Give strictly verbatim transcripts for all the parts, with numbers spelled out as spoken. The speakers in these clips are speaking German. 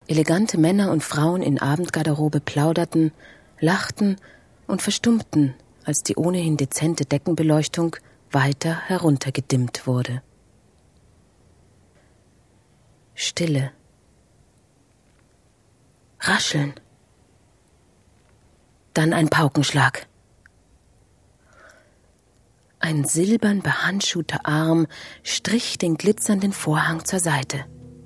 Elegante Männer und Frauen in Abendgarderobe plauderten, lachten und verstummten, als die ohnehin dezente Deckenbeleuchtung weiter heruntergedimmt wurde. Stille. Rascheln. Dann ein Paukenschlag. Ein silbern behandschuhter Arm strich den glitzernden Vorhang zur Seite.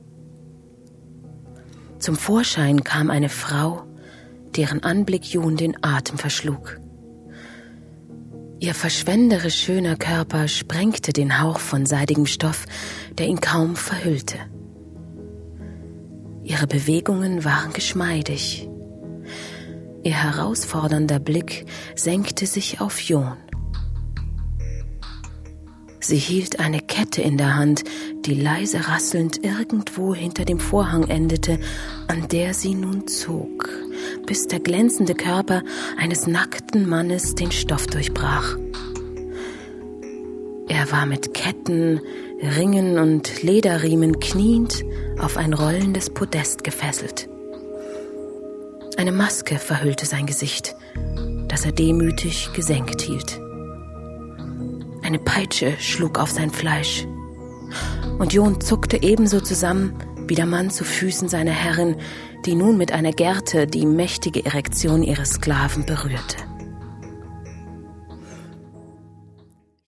Zum Vorschein kam eine Frau, deren Anblick Jun den Atem verschlug. Ihr verschwenderisch schöner Körper sprengte den Hauch von seidigem Stoff, der ihn kaum verhüllte. Ihre Bewegungen waren geschmeidig. Ihr herausfordernder Blick senkte sich auf Jun. Sie hielt eine Kette in der Hand, die leise rasselnd irgendwo hinter dem Vorhang endete, an der sie nun zog, bis der glänzende Körper eines nackten Mannes den Stoff durchbrach. Er war mit Ketten, Ringen und Lederriemen kniend auf ein rollendes Podest gefesselt. Eine Maske verhüllte sein Gesicht, das er demütig gesenkt hielt. Eine Peitsche schlug auf sein Fleisch. Und Jun zuckte ebenso zusammen wie der Mann zu Füßen seiner Herrin, die nun mit einer Gerte die mächtige Erektion ihres Sklaven berührte.